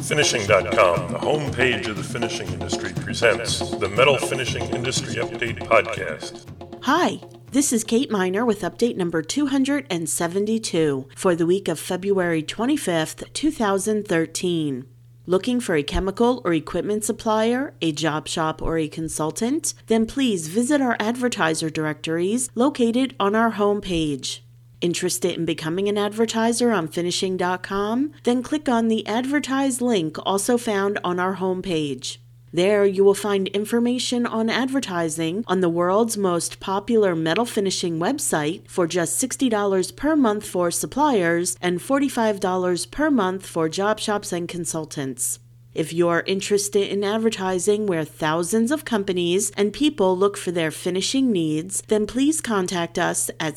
Finishing.com, the homepage of the finishing industry, presents the Metal Finishing Industry Update Podcast. Hi, this is Kate Miner with update number 272 for the week of February 25th, 2013. Looking for a chemical or equipment supplier, a job shop, or a consultant? Then please visit our advertiser directories located on our homepage. Interested in becoming an advertiser on Finishing.com? Then click on the Advertise link also found on our homepage. There you will find information on advertising on the world's most popular metal finishing website for just $60 per month for suppliers and $45 per month for job shops and consultants. If you're interested in advertising where thousands of companies and people look for their finishing needs, then please contact us at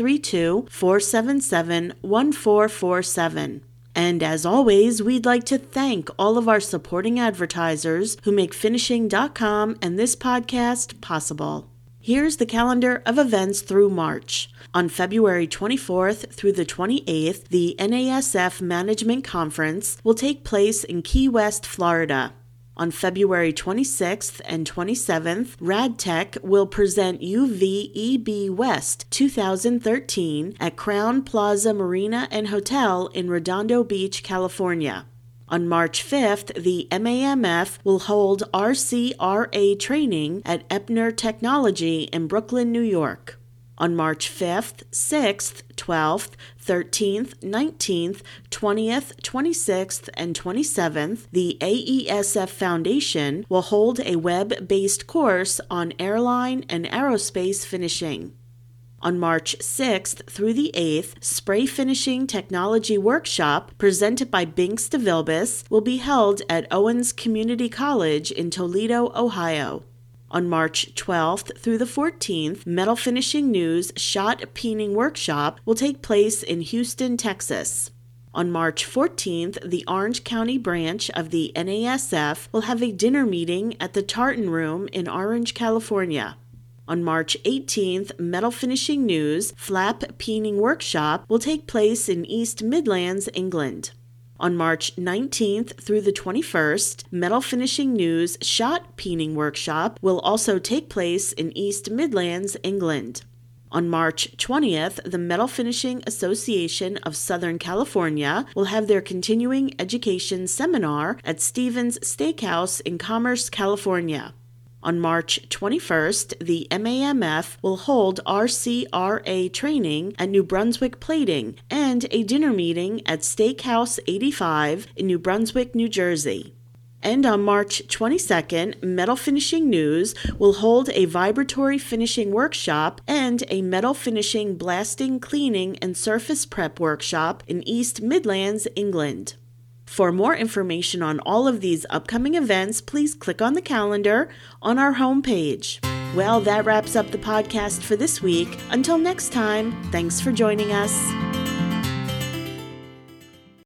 732-477-1447. And as always, we'd like to thank all of our supporting advertisers who make Finishing.com and this podcast possible. Here's the calendar of events through March. On February 24th through the 28th, the NASF Management Conference will take place in Key West, Florida. On February 26th and 27th, RadTech will present UVEB West 2013 at Crown Plaza Marina and Hotel in Redondo Beach, California. On March 5th, the MAMF will hold RCRA training at Epner Technology in Brooklyn, New York. On March 5th, 6th, 12th, 13th, 19th, 20th, 26th, and 27th, the AESF Foundation will hold a web-based course on airline and aerospace finishing. On March 6th through the 8th, Spray Finishing Technology Workshop, presented by Binks DeVilbiss, will be held at Owens Community College in Toledo, Ohio. On March 12th through the 14th, Metal Finishing News Shot Peening Workshop will take place in Houston, Texas. On March 14th, the Orange County branch of the NASF will have a dinner meeting at the Tartan Room in Orange, California. On March 18th, Metal Finishing News Flap Peening Workshop will take place in East Midlands, England. On March 19th through the 21st, Metal Finishing News Shot Peening Workshop will also take place in East Midlands, England. On March 20th, the Metal Finishing Association of Southern California will have their continuing education seminar at Stevens Steakhouse in Commerce, California. On March 21st, the MAMF will hold RCRA training at New Brunswick Plating and a dinner meeting at Steakhouse 85 in New Brunswick, New Jersey. And on March 22nd, Metal Finishing News will hold a vibratory finishing workshop and a metal finishing blasting, cleaning, and surface prep workshop in East Midlands, England. For more information on all of these upcoming events, please click on the calendar on our homepage. Well, that wraps up the podcast for this week. Until next time, thanks for joining us.